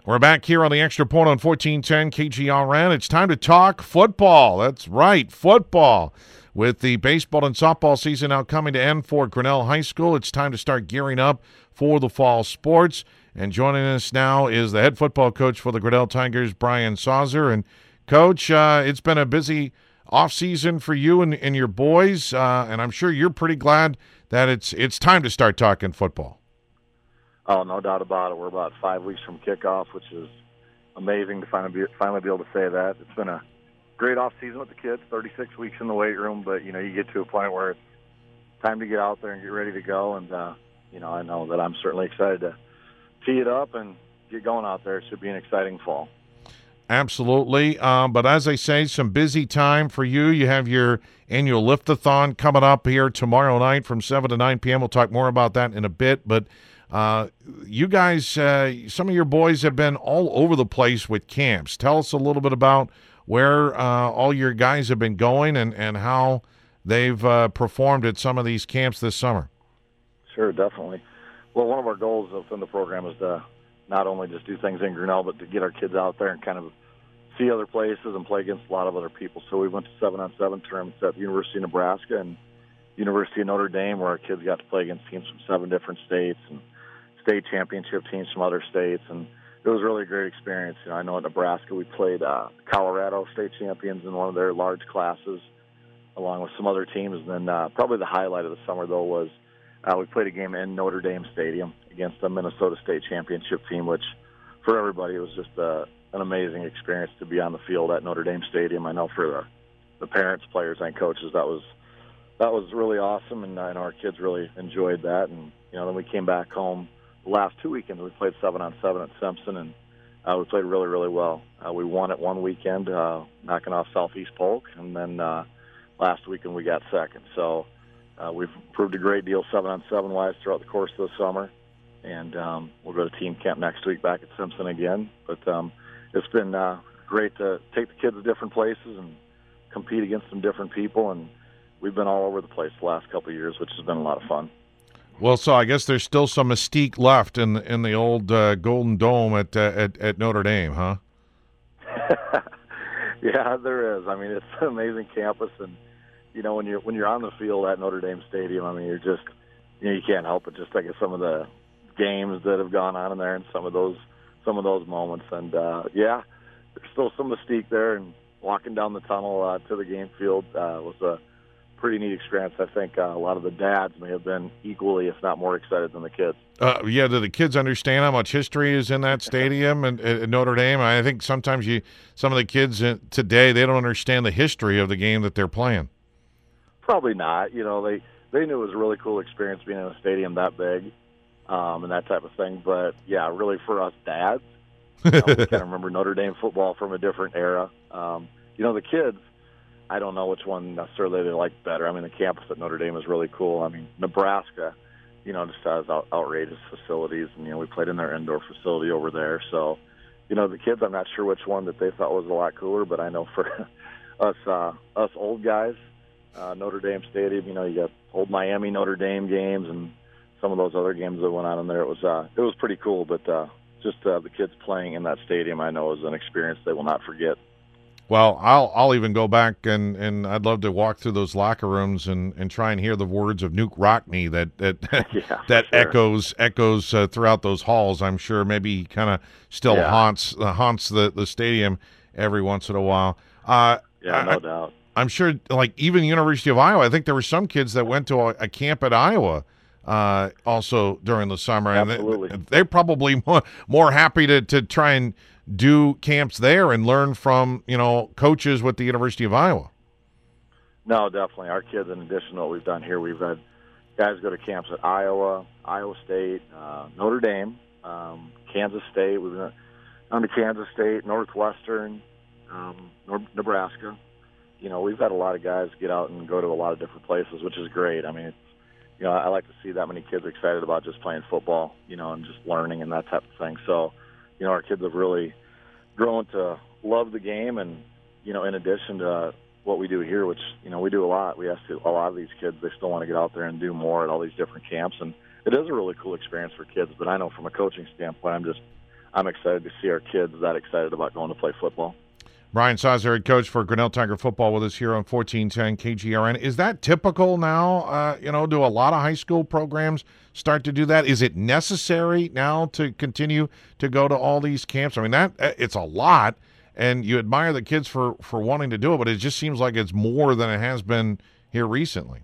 We're back here on the Extra Point on 1410 KGRN. It's time to talk football. That's right, football. With the baseball and softball season now coming to end for Grinnell High School, it's time to start gearing up for the fall sports. And joining us now is the head football coach for the Grinnell Tigers, Brian Sauser. And, Coach, it's been a busy offseason for you and your boys, and I'm sure you're pretty glad that it's time to start talking football. Oh, no doubt about it. We're about 5 weeks from kickoff, which is amazing to finally be able to say that. It's been a great off season with the kids, 36 weeks in the weight room, but, you get to a point where it's time to get out there and get ready to go. And, I know that I'm certainly excited to tee it up and get going out there. It should be an exciting fall. Absolutely. But as I say, some busy time for you. You have your annual lift-a-thon coming up here tomorrow night from 7 to 9 p.m. We'll talk more about that in a bit. But you guys, some of your boys have been all over the place with camps. Tell us a little bit about where all your guys have been going and how they've performed at some of these camps this summer. Sure, definitely. Well, one of our goals within the program is to not only just do things in Grinnell, but to get our kids out there and kind of see other places and play against a lot of other people. So we went to 7-on-7 tournaments at the University of Nebraska and University of Notre Dame, where our kids got to play against teams from 7 different states and state championship teams from other states. And it was really a great experience. I know at Nebraska we played Colorado state champions in one of their large classes, along with some other teams. And then probably the highlight of the summer, though, was we played a game in Notre Dame Stadium against the Minnesota State Championship team, which for everybody it was just an amazing experience to be on the field at Notre Dame Stadium. I know for the parents, players, and coaches, that was really awesome, and I know our kids really enjoyed that. And then we came back home. The last 2 weekends we played 7-on-7 at Simpson, and we played really, really well. We won it one weekend, knocking off Southeast Polk, and then last weekend we got second. So we've improved a great deal 7-on-7 throughout the course of the summer, and we'll go to team camp next week back at Simpson again. But it's been great to take the kids to different places and compete against some different people, and we've been all over the place the last couple of years, which has been a lot of fun. Well, so I guess there's still some mystique left in the old Golden Dome at Notre Dame, huh? Yeah, there is. I mean, it's an amazing campus, and when you're on the field at Notre Dame Stadium, I mean, you're just you can't help but just think of some of the games that have gone on in there and some of those moments. And there's still some mystique there. And walking down the tunnel to the game field was a pretty neat experience. I think a lot of the dads may have been equally, if not more, excited than the kids. Do the kids understand how much history is in that stadium and at Notre Dame? I think sometimes some of the kids today, they don't understand the history of the game that they're playing. Probably not. They knew it was a really cool experience being in a stadium that big and that type of thing. But, yeah, really for us dads, we kind of remember Notre Dame football from a different era. The kids, I don't know which one necessarily they like better. I mean, the campus at Notre Dame is really cool. I mean, Nebraska, just has outrageous facilities. And, we played in their indoor facility over there. So, the kids, I'm not sure which one that they thought was a lot cooler. But I know for us old guys, Notre Dame Stadium, you got old Miami Notre Dame games and some of those other games that went on in there. It was pretty cool. But just the kids playing in that stadium, I know, is an experience they will not forget. Well, I'll even go back and I'd love to walk through those locker rooms and try and hear the words of Nuke Rockne that echoes throughout those halls. I'm sure maybe he kind of still haunts the stadium every once in a while. No doubt. I'm sure, like even University of Iowa, I think there were some kids that went to a camp at Iowa also during the summer. Absolutely. And they're probably more happy to try and do camps there and learn from, coaches with the University of Iowa. No, definitely. Our kids, in addition to what we've done here, we've had guys go to camps at Iowa, Iowa State, Notre Dame, Kansas State. We've been on to Kansas State, Northwestern, Nebraska. We've had a lot of guys get out and go to a lot of different places, which is great. I mean, I like to see that many kids excited about just playing football, and just learning and that type of thing. So, our kids have really grown to love the game. And, in addition to what we do here, which, we do a lot, we ask a lot of these kids, they still want to get out there and do more at all these different camps. And it is a really cool experience for kids. But I know from a coaching standpoint, I'm excited to see our kids that excited about going to play football. Brian Sauser, head coach for Grinnell Tiger football, with us here on 1410 KGRN. Is that typical now? Do a lot of high school programs start to do that? Is it necessary now to continue to go to all these camps? I mean, it's a lot, and you admire the kids for wanting to do it, but it just seems like it's more than it has been here recently.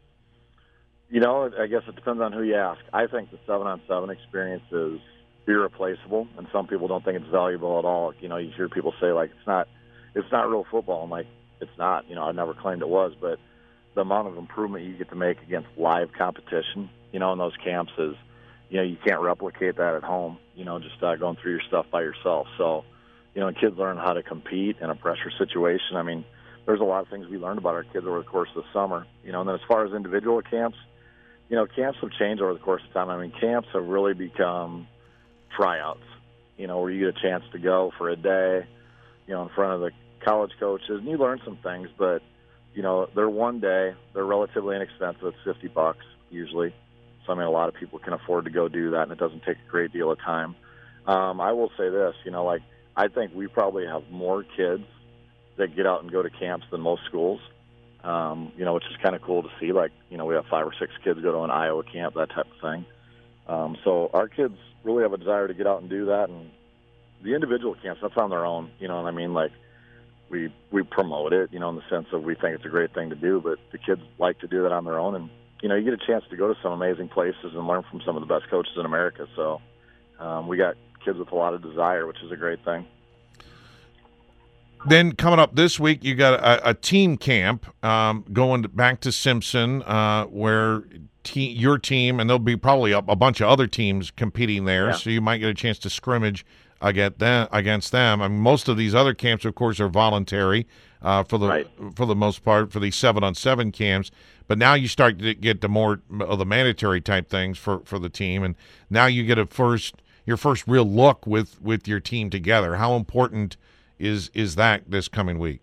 I guess it depends on who you ask. I think the 7-on-7 experience is irreplaceable, and some people don't think it's valuable at all. You hear people say, like, it's not real football. I'm like, it's not. I never claimed it was, but the amount of improvement you get to make against live competition, in those camps is, you can't replicate that at home, just going through your stuff by yourself. So, kids learn how to compete in a pressure situation. I mean, there's a lot of things we learned about our kids over the course of the summer, and then as far as individual camps, camps have changed over the course of time. I mean, camps have really become tryouts, where you get a chance to go for a day, in front of the college coaches, and you learn some things, but, they're one day, they're relatively inexpensive. It's $50 usually. So, I mean, a lot of people can afford to go do that, and it doesn't take a great deal of time. I will say this, I think we probably have more kids that get out and go to camps than most schools, which is kind of cool to see. Like, we have 5 or 6 kids go to an Iowa camp, that type of thing. So our kids really have a desire to get out and do that. And the individual camps, that's on their own, what I mean? Like, we promote it, in the sense of we think it's a great thing to do, but the kids like to do that on their own. And, you get a chance to go to some amazing places and learn from some of the best coaches in America. So we got kids with a lot of desire, which is a great thing. Then coming up this week, you got a team camp going back to Simpson, where your team, and there'll be probably a bunch of other teams competing there, so you might get a chance to scrimmage against them. I mean, most of these other camps, of course, are voluntary for the most part for these 7-on-7 camps. But now you start to get to more of the mandatory type things for the team, and now you get your first real look with your team together. How important is that this coming week?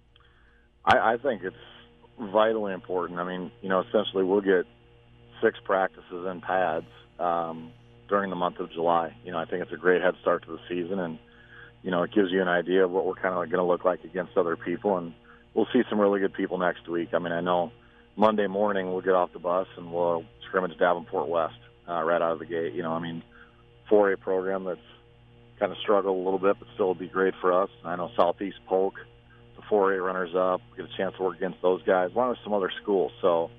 I think it's vitally important. I mean, essentially we'll get 6 practices in pads during the month of July. I think it's a great head start to the season, and, it gives you an idea of what we're kind of going to look like against other people, and we'll see some really good people next week. I mean, I know Monday morning we'll get off the bus and we'll scrimmage Davenport West right out of the gate. 4A program that's kind of struggled a little bit, but still would be great for us. I know Southeast Polk, the 4A runners-up, get a chance to work against those guys, along with some other schools. So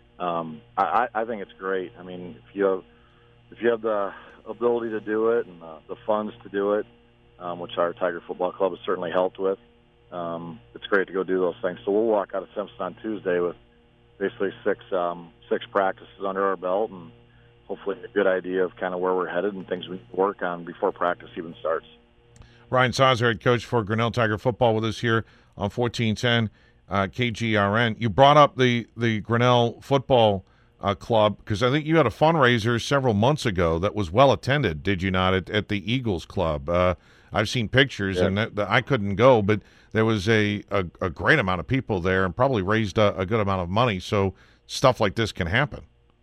I think it's great. I mean, if you have the ability to do it and the funds to do it, which our Tiger Football Club has certainly helped with, it's great to go do those things. So we'll walk out of Simpson on Tuesday with basically 6 practices under our belt, and hopefully a good idea of kind of where we're headed and things we need to work on before practice even starts. Brian Sauser, head coach for Grinnell Tiger football, with us here on 1410 KGRN. You brought up the Grinnell football club because I think you had a fundraiser several months ago that was well attended, did you not, at the Eagles Club? I've seen pictures, and I couldn't go, but there was a great amount of people there and probably raised a good amount of money, so stuff like this can happen.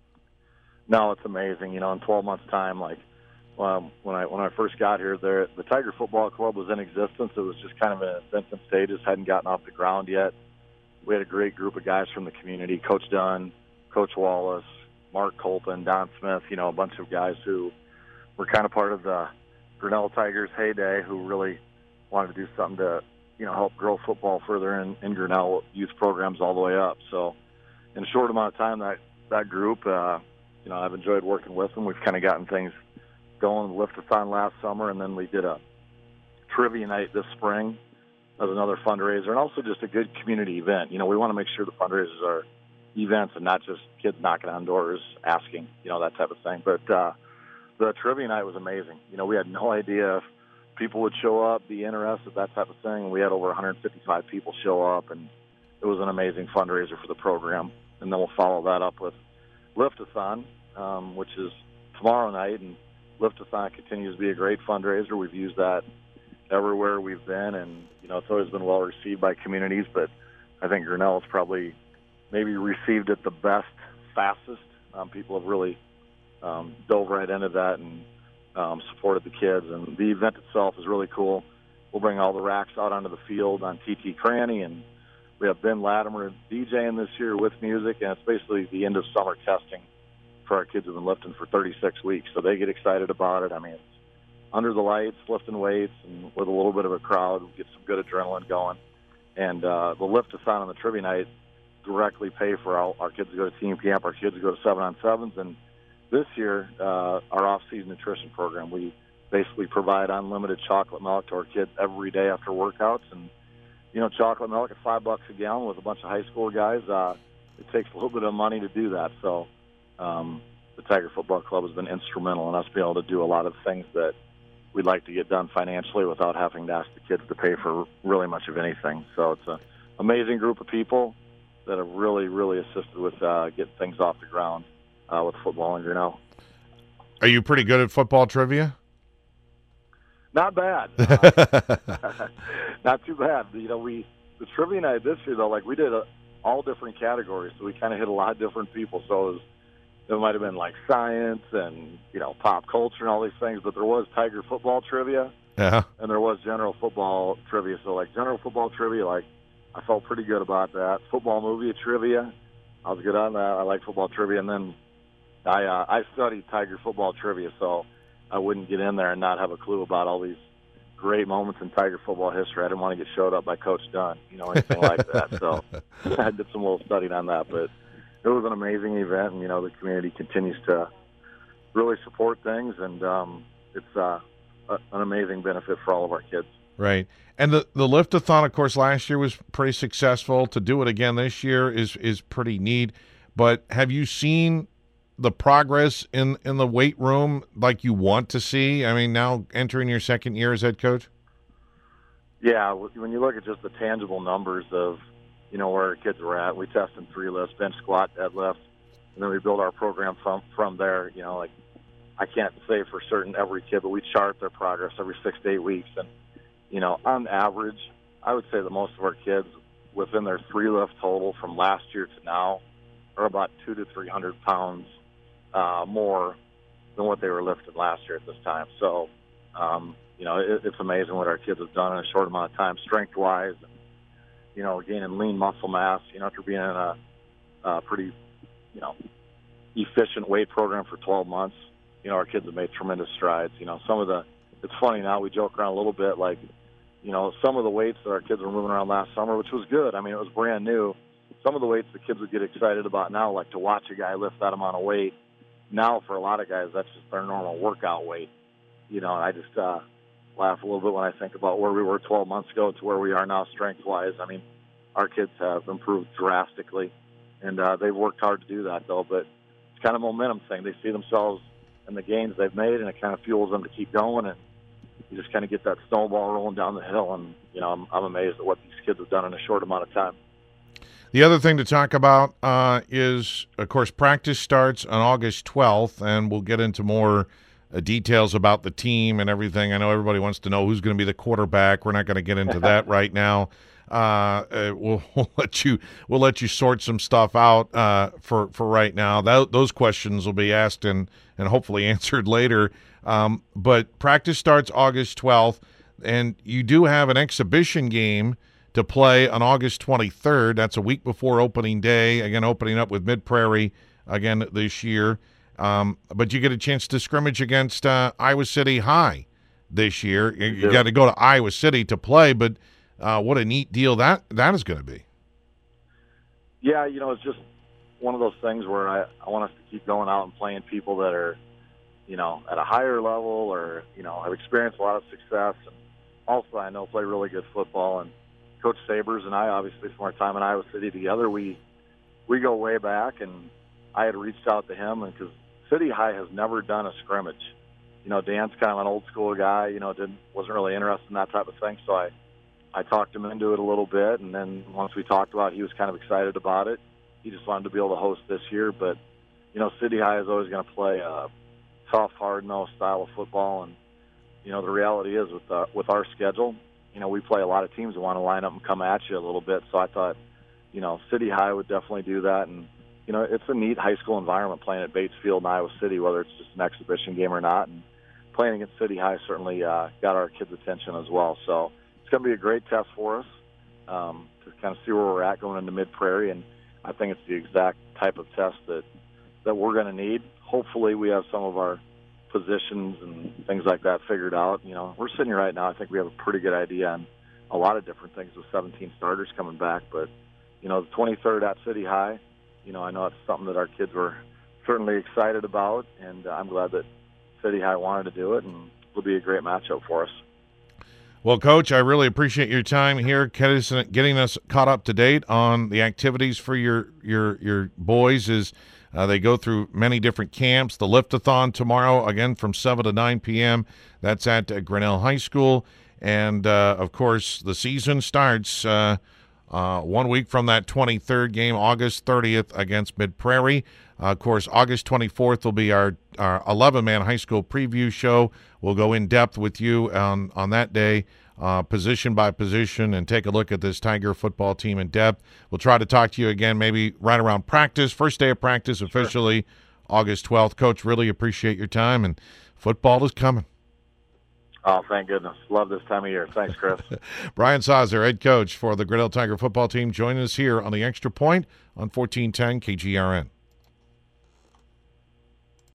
No, it's amazing. In 12 months' time, like when I first got here, the Tiger Football Club was in existence. It was just kind of in its infant stages, hadn't gotten off the ground yet. We had a great group of guys from the community: Coach Dunn, Coach Wallace, Mark Colton, Don Smith. A bunch of guys who were kind of part of the Grinnell Tigers' heyday, who really wanted to do something to help grow football further in Grinnell youth programs all the way up. So, in a short amount of time, that group. I've enjoyed working with them. We've kind of gotten things going. Lift-a-thon last summer, and then we did a trivia night this spring as another fundraiser, and also just a good community event. We want to make sure the fundraisers are events and not just kids knocking on doors asking, that type of thing. But the trivia night was amazing. We had no idea if people would show up, be interested, that type of thing. We had over 155 people show up, and it was an amazing fundraiser for the program. And then we'll follow that up with Lift-a-thon, which is tomorrow night, and Lift-a-thon continues to be a great fundraiser. We've used that everywhere we've been, and it's always been well received by communities, but I think Grinnell has probably maybe received it the best, fastest. People have really dove right into that, and supported the kids, and the event itself is really cool. We'll bring all the racks out onto the field on TT Cranny, and we have Ben Latimer DJing this year with music, and it's basically the end of summer testing for our kids who've been lifting for 36 weeks, so they get excited about it. I mean, it's under the lights, lifting weights, and with a little bit of a crowd, we get some good adrenaline going. And the lift-a-thon on the trivia night directly pay for our kids to go to team camp, our kids to go to 7-on-7s, and this year, our off-season nutrition program, we basically provide unlimited chocolate milk to our kids every day after workouts. And, you know, chocolate milk at $5 a gallon with a bunch of high school guys, it takes a little bit of money to do that. So the Tiger Football Club has been instrumental in us being able to do a lot of things that we'd like to get done financially without having to ask the kids to pay for really much of anything. So it's an amazing group of people that have really, really assisted with getting things off the ground with football in Grinnell. Are you pretty good at football trivia? Not bad. Not too bad. You know, the trivia night this year, though, like we did all different categories, so we kind of hit a lot of different people. So it might have been like science and, you know, pop culture and all these things, but there was Tiger football trivia, and there was general football trivia. So, like, general football trivia, like, I felt pretty good about that. Football movie trivia, I was good on that. I like football trivia. And then I studied Tiger football trivia, so I wouldn't get in there and not have a clue about all these great moments in Tiger football history. I didn't want to get showed up by Coach Dunn, you know, anything like that. So I did some little studying on that. But it was an amazing event, and, you know, the community continues to really support things, and it's an amazing benefit for all of our kids. Right. And the lift-a-thon, of course, last year was pretty successful. To do it again this year is pretty neat. But have you seen the progress in the weight room like you want to see? I mean, now entering your second year as head coach? Yeah, when you look at just the tangible numbers of, you know, where our kids were at, we tested 3 lifts, bench, squat, deadlift, and then we build our program from there. You know, like, I can't say for certain every kid, but we chart their progress every 6 to 8 weeks. And, you know, on average, I would say that most of our kids within their 3 lift total from last year to now are about 200 to 300 pounds more than what they were lifting last year at this time. So, you know, it's amazing what our kids have done in a short amount of time, strength-wise, and, you know, gaining lean muscle mass, you know, after being in a pretty, you know, efficient weight program for 12 months. You know, our kids have made tremendous strides. You know, it's funny now, we joke around a little bit, like, you know, some of the weights that our kids were moving around last summer, which was good. I mean, it was brand new. Some of the weights the kids would get excited about now, like to watch a guy lift that amount of weight. Now, for a lot of guys, that's just their normal workout weight. You know, and I just laugh a little bit when I think about where we were 12 months ago to where we are now strength-wise. I mean, our kids have improved drastically, and they've worked hard to do that, though. But it's kind of a momentum thing. They see themselves in the gains they've made, and it kind of fuels them to keep going, and you just kind of get that snowball rolling down the hill. And, you know, I'm amazed at what these kids have done in a short amount of time. The other thing to talk about is, of course, practice starts on August 12th, and we'll get into more details about the team and everything. I know everybody wants to know who's going to be the quarterback. We're not going to get into that right now. We'll let you sort some stuff out for right now. Those questions will be asked and hopefully answered later. But practice starts August 12th, and you do have an exhibition game to play on August 23rd. That's a week before opening day, again opening up with Mid-Prairie again this year. But you get a chance to scrimmage against Iowa City High this year. You got to go to Iowa City to play, but what a neat deal that is going to be. Yeah, you know, it's just one of those things where I want us to keep going out and playing people that are, you know, at a higher level or, you know, have experienced a lot of success. And also, I know play really good football. And Coach Sabers and I, obviously, from our time in Iowa City together, we go way back. And I had reached out to him because City High has never done a scrimmage. You know, Dan's kind of an old school guy, you know, wasn't really interested in that type of thing. So I talked him into it a little bit, and then once we talked about it, he was kind of excited about it. He just wanted to be able to host this year. But, you know, City High is always going to play a tough, hard-nosed style of football. And, you know, the reality is with our schedule, you know, we play a lot of teams that want to line up and come at you a little bit. So I thought, you know, City High would definitely do that. And, you know, it's a neat high school environment playing at Bates Field in Iowa City, whether it's just an exhibition game or not. And playing against City High certainly got our kids' attention as well. So it's going to be a great test for us to kind of see where we're at going into Mid-Prairie, and I think it's the exact type of test that we're going to need. Hopefully we have some of our positions and things like that figured out. You know, we're sitting here right now, I think we have a pretty good idea on a lot of different things with 17 starters coming back. But, you know, the 23rd at City High, you know, I know it's something that our kids were certainly excited about, and I'm glad that City High wanted to do it, and it'll be a great matchup for us. Well, Coach, I really appreciate your time here, getting us caught up to date on the activities for your boys as they go through many different camps. The Lift-a-thon tomorrow, again, from 7 to 9 p.m. That's at Grinnell High School. And, of course, the season starts 1 week from that 23rd game, August 30th against Mid-Prairie. Of course, August 24th will be our 11-man high school preview show. We'll go in depth with you on that day, position by position, and take a look at this Tiger football team in depth. We'll try to talk to you again maybe right around practice, first day of practice officially, sure. August 12th. Coach, really appreciate your time, and football is coming. Oh, thank goodness. Love this time of year. Thanks, Chris. Brian Sauzer, head coach for the Grinnell Tiger football team, joining us here on the Extra Point on 1410 KGRN.